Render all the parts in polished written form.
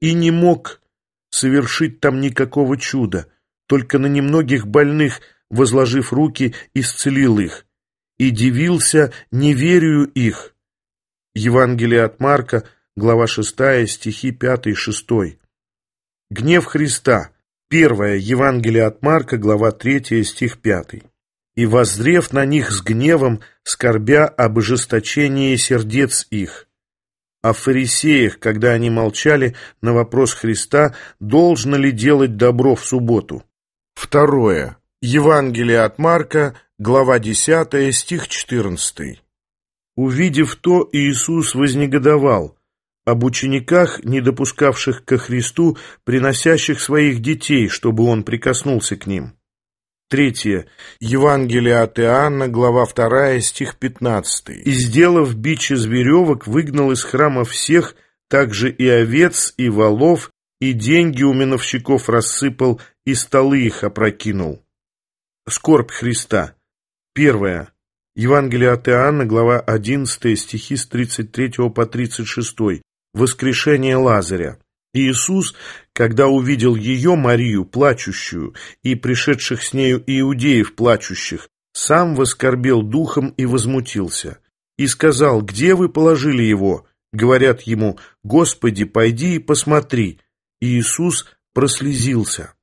и не мог совершить там никакого чуда, только на немногих больных, возложив руки, исцелил их, и дивился неверию их. Евангелие от Марка, глава 6, стихи 5 и 6. Гнев Христа. Первое. Евангелие от Марка, глава 3, стих 5. «И воззрев на них с гневом, скорбя об ожесточении сердец их». О фарисеях, когда они молчали на вопрос Христа, должно ли делать добро в субботу. Второе. Евангелие от Марка, глава 10, стих 14. Увидев то, Иисус вознегодовал об учениках, не допускавших ко Христу, приносящих своих детей, чтобы Он прикоснулся к ним. Третье. Евангелие от Иоанна, глава 2, стих 15. «И, сделав бич из веревок, выгнал из храма всех, также и овец, и волов, и деньги у миновщиков рассыпал, и столы их опрокинул». Скорбь Христа. Первое. Евангелие от Иоанна, глава 11, стихи с 33 по 36. Воскрешение Лазаря. Иисус, когда увидел ее, Марию, плачущую, и пришедших с нею иудеев плачущих, сам воскорбел духом и возмутился. И сказал: «Где вы положили его?» Говорят ему: «Господи, пойди и посмотри». И Иисус прослезился.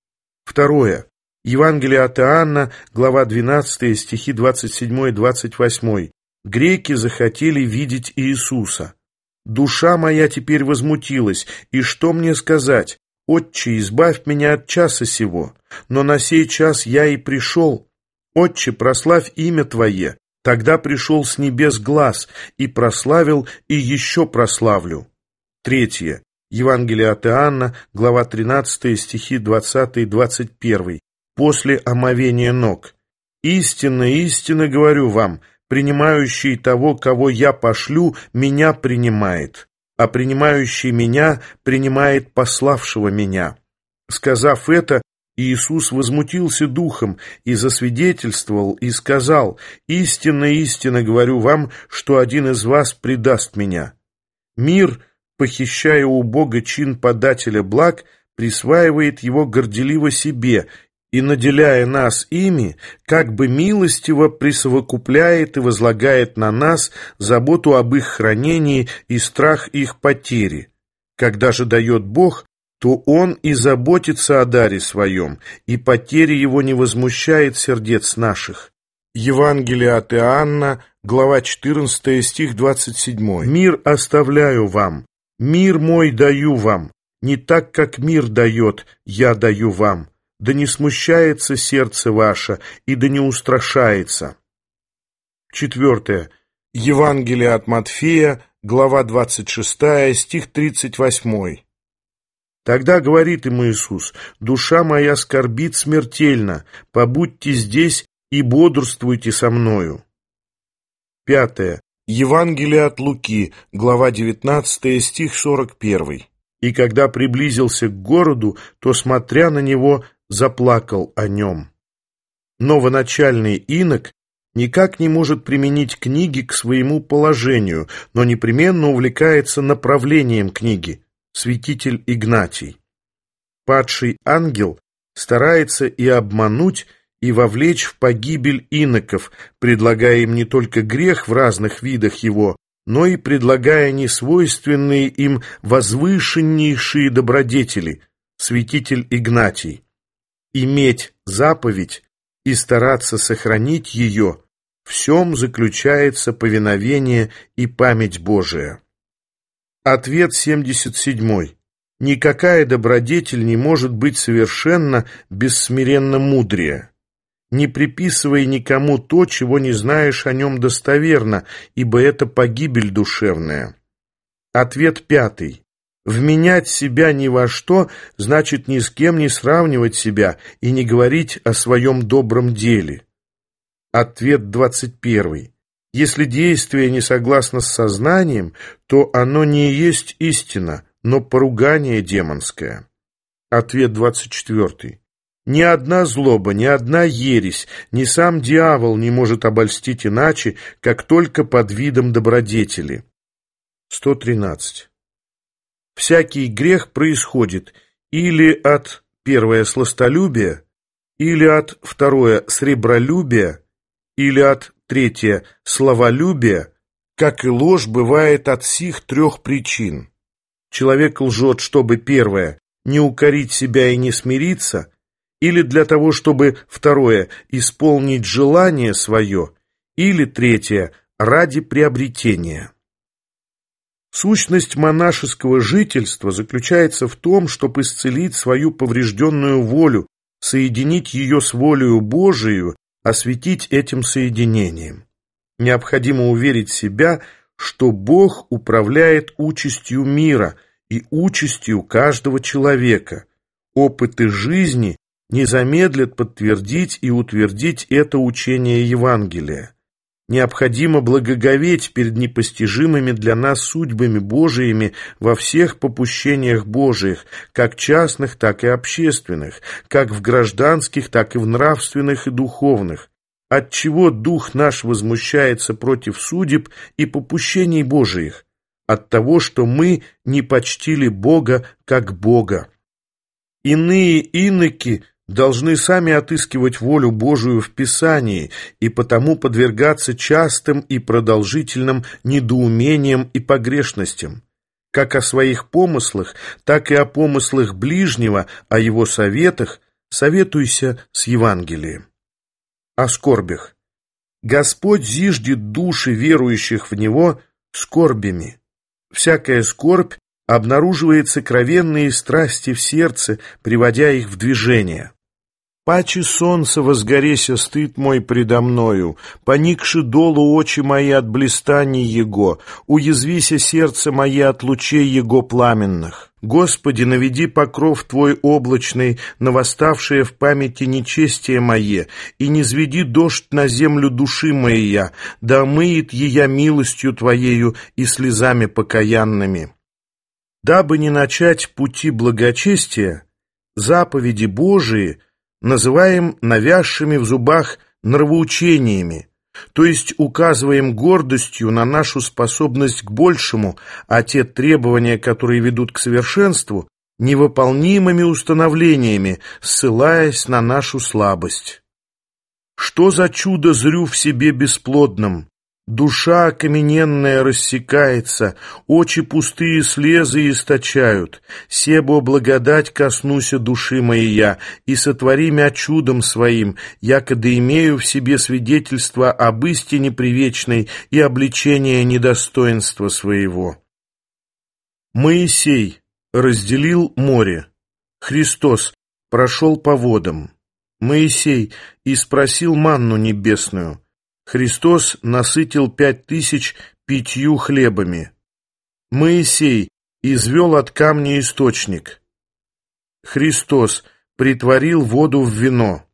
Второе. Евангелие от Иоанна, глава 12, стихи 27 и 28. Греки захотели видеть Иисуса. «Душа моя теперь возмутилась, и что мне сказать? Отче, избавь меня от часа сего, но на сей час я и пришел. Отче, прославь имя Твое». Тогда пришел с небес глас, и прославил, и еще прославлю. Третье. Евангелие от Иоанна, глава 13, стихи 20 и 21. После омовения ног. «Истинно, истинно говорю вам, принимающий того, кого я пошлю, меня принимает, а принимающий меня принимает пославшего меня». Сказав это, Иисус возмутился духом и засвидетельствовал, и сказал: «Истинно, истинно говорю вам, что один из вас предаст меня». Мир, похищая у Бога чин подателя благ, присваивает его горделиво себе и, наделяя нас ими, как бы милостиво присовокупляет и возлагает на нас заботу об их хранении и страх их потери. Когда же дает Бог, то Он и заботится о даре своем, и потеря его не возмущает сердец наших. Евангелие от Иоанна, глава 14, стих 27. «Мир оставляю вам, мир мой даю вам, не так, как мир дает, я даю вам. Да не смущается сердце ваше, и да не устрашается». Четвертое. Евангелие от Матфея, глава 26, стих 38. Тогда говорит им Иисус: «Душа моя скорбит смертельно, побудьте здесь и бодрствуйте со мною». Пятое. Евангелие от Луки, глава 19, стих 41. «И когда приблизился к городу, то, смотря на него, заплакал о нем». Новоначальный инок никак не может применить книги к своему положению, но непременно увлекается направлением книги. Святитель Игнатий. Падший ангел старается и обмануть, и вовлечь в погибель иноков, предлагая им не только грех в разных видах его, но и предлагая несвойственные им возвышеннейшие добродетели. Святитель Игнатий. Иметь заповедь и стараться сохранить ее — в всем заключается повиновение и память Божия. Ответ 77. Никакая добродетель не может быть совершенна без смиренно мудрия. Не приписывай никому то, чего не знаешь о нем достоверно, ибо это погибель душевная. Ответ 5. Вменять себя ни во что значит ни с кем не сравнивать себя и не говорить о своем добром деле. Ответ 21. Если действие не согласно с сознанием, то оно не есть истина, но поругание демонское. Ответ 24. Ни одна злоба, ни одна ересь, ни сам дьявол не может обольстить иначе, как только под видом добродетели. 113. Всякий грех происходит или от первое сластолюбия, или от второе сребролюбия, или от третье словолюбия, как и ложь бывает от сих трех причин. Человек лжет, чтобы первое не укорить себя и не смириться, или для того, чтобы второе исполнить желание свое, или третье ради приобретения. Сущность монашеского жительства заключается в том, чтобы исцелить свою поврежденную волю, соединить ее с волею Божией, осветить этим соединением. Необходимо уверить себя, что Бог управляет участью мира и участью каждого человека. Опыты жизни не замедлят подтвердить и утвердить это учение Евангелия. Необходимо благоговеть перед непостижимыми для нас судьбами Божиими во всех попущениях Божиих, как частных, так и общественных, как в гражданских, так и в нравственных и духовных. Отчего дух наш возмущается против судеб и попущений Божиих? От того, что мы не почтили Бога как Бога. Иные иноки должны сами отыскивать волю Божию в Писании и потому подвергаться частым и продолжительным недоумениям и погрешностям. Как о своих помыслах, так и о помыслах ближнего, о его советах советуйся с Евангелием. О скорбях. Господь зиждет души верующих в Него скорбями. Всякая скорбь обнаруживает сокровенные страсти в сердце, приводя их в движение. «Паче солнца возгореся стыд мой предо мною, поникши долу очи мои от блистаний Его, уязвися сердце мое от лучей Его пламенных. Господи, наведи покров Твой облачный, на восставшее в памяти нечестие мое, и низведи дождь на землю души моя, да омыет ея милостью Твоею и слезами покаянными». Дабы не начать пути благочестия, заповеди Божии называем навязшими в зубах нравоучениями, то есть указываем гордостью на нашу способность к большему, а те требования, которые ведут к совершенству, невыполнимыми установлениями, ссылаясь на нашу слабость. Что за чудо зрю в себе бесплодном? Душа окамененная рассекается, очи пустые слезы источают. Себо благодать коснуся души моя, и сотвори мя чудом своим, якода имею в себе свидетельство об истине привечной и обличение недостоинства своего. Моисей разделил море. Христос прошел по водам. Моисей испросил манну небесную. Христос насытил 5000 5 хлебами. Моисей извел от камня источник. Христос притворил воду в вино.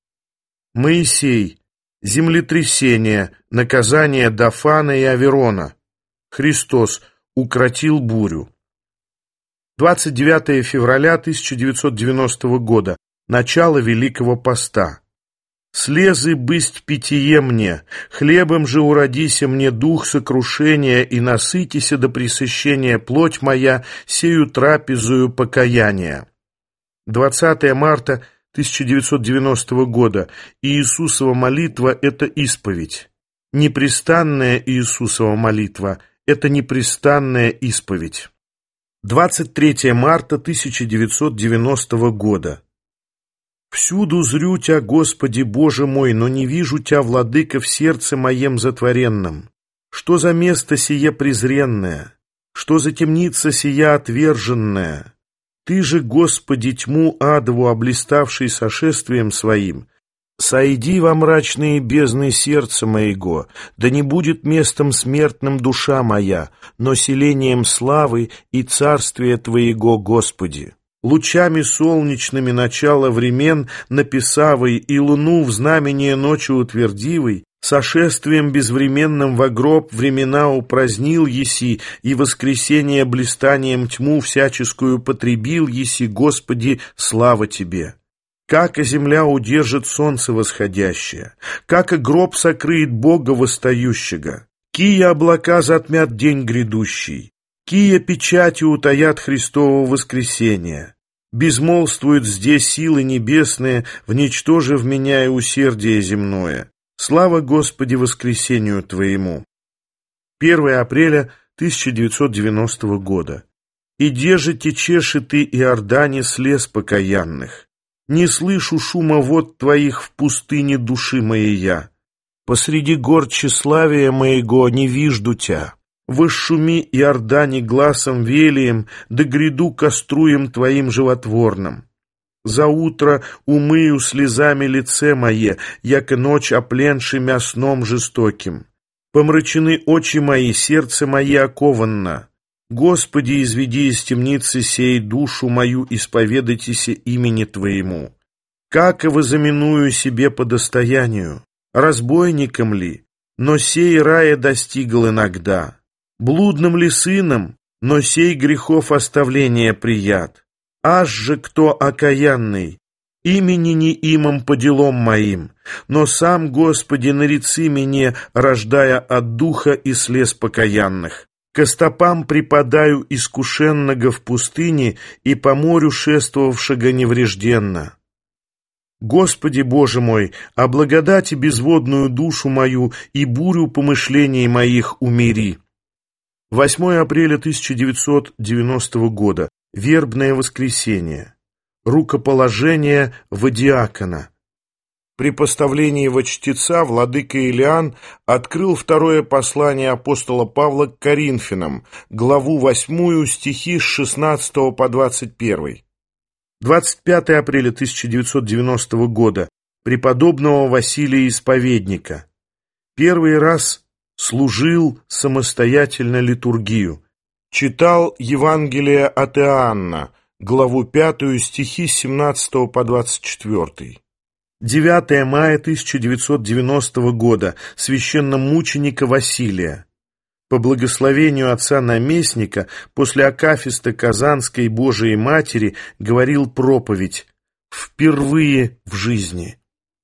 Моисей землетрясение, наказание Дафана и Аверона. Христос укротил бурю. 29 февраля 1990 года. Начало Великого Поста. «Слезы бысть питье мне, хлебом же уродися мне дух сокрушения, и насытися до пресыщения плоть моя, сею трапезую покаяния». 20 марта 1990 года. Иисусова молитва – это исповедь. Непрестанная Иисусова молитва – это непрестанная исповедь. 23 марта 1990 года. «Всюду зрю Тя, Господи Боже мой, но не вижу Тя, Владыка, в сердце моем затворенном. Что за место сие презренное? Что за темница сия отверженная? Ты же, Господи, тьму адову, облиставший сошествием своим, сойди во мрачные бездны сердца моего, да не будет местом смертным душа моя, но селением славы и царствия Твоего, Господи. Лучами солнечными начала времен написавой и луну в знамение ночи утвердивой, сошествием безвременным во гроб времена упразднил еси, и воскресение блистанием тьму всяческую потребил еси, Господи, слава Тебе. Как и земля удержит солнце восходящее, как и гроб сокрыет Бога восстающего, кие облака затмят день грядущий. Кия печати утаят Христово воскресения. Безмолвствуют здесь силы небесные, вничтожив меня и усердие земное. Слава Господи воскресению Твоему. 1 апреля 1990 года. «Иде же течешь и ты, Иордане, слез покаянных. Не слышу шума вод Твоих в пустыне души моей я. Посреди гор тщеславия моего не вижду Тя. Восшуми, Иордане, гласом велием, да гряду коструем Твоим животворным. За утро умыю слезами лице мое, яко ночь опленши мя сном жестоким. Помрачены очи мои, сердце мое окованно. Господи, изведи из темницы сей душу мою, исповедайтеся имени Твоему. Как и возаменую себе по достоянию, разбойником ли, но сей рая достигл иногда, блудным ли сыном, но сей грехов оставления прият. Аж же кто окаянный, имени не имам по делам моим, но сам, Господи, нарици мне, рождая от духа и слез покаянных. Ко стопам припадаю искушенного в пустыне и по морю шествовавшего неврежденно. Господи Боже мой, о благодати безводную душу мою и бурю помышлений моих умири. 8 апреля 1990 года. Вербное воскресенье. Рукоположение водиакона. При поставлении во чтеца владыка Илиан открыл второе послание апостола Павла к Коринфянам, главу 8, стихи с 16 по 21. 25 апреля 1990 года. Преподобного Василия Исповедника. Первый раз служил самостоятельно литургию. Читал Евангелие от Иоанна, главу 5, стихи с 17 по 24. 9 мая 1990 года. Священномученика Василия. По благословению отца-наместника после акафиста Казанской Божией Матери говорил проповедь «Впервые в жизни».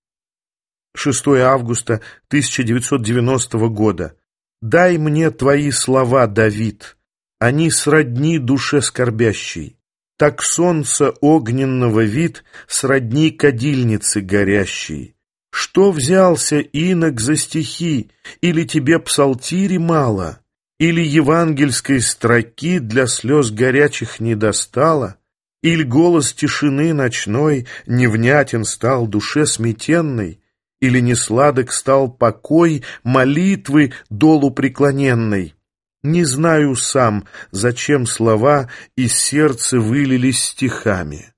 6 августа 1990 года. «Дай мне твои слова, Давид, они сродни душе скорбящей. Так солнце огненного вид сродни кадильнице горящей. Что взялся инок за стихи, или тебе псалтири мало, или евангельской строки для слез горячих не достало, или голос тишины ночной невнятен стал душе сметенной, или несладок стал покой молитвы долу преклоненной. Не знаю сам, зачем слова из сердца вылились стихами».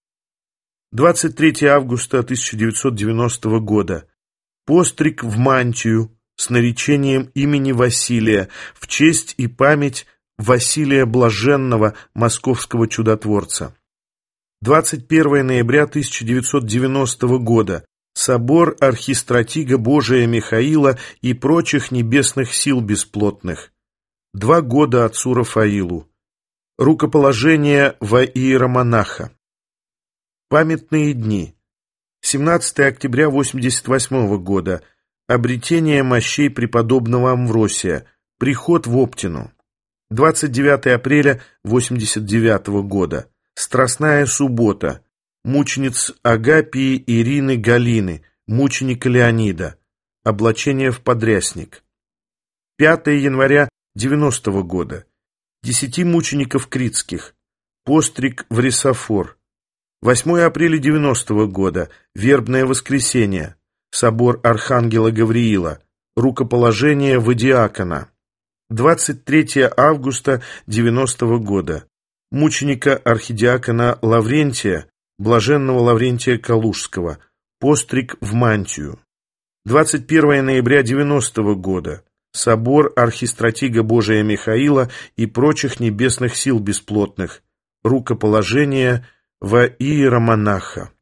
23 августа 1990 года. Постриг в мантию с наречением имени Василия в честь и память Василия Блаженного, московского чудотворца. 21 ноября 1990 года. Собор архистратига Божия Михаила и прочих небесных сил бесплотных. 2 года отцу Рафаилу. Рукоположение во иеромонаха. Памятные дни. 17 октября 1988 года. Обретение мощей преподобного Амвросия. Приход в Оптину. 29 апреля 1989 года. Страстная суббота. Мучениц Агапии Ирины Галины, мученика Леонида. Облачение в подрясник. 5 января 90 года. 10 мучеников критских. Постриг в Рисофор. 8 апреля 90 года. Вербное воскресенье. Собор Архангела Гавриила. Рукоположение водиакона. 23 августа 90 года. Мученика архидиакона Лаврентия, блаженного Лаврентия Калужского. Постриг в мантию. 21 ноября 90 года. Собор архистратига Божия Михаила и прочих небесных сил бесплотных. Рукоположение во иеромонаха.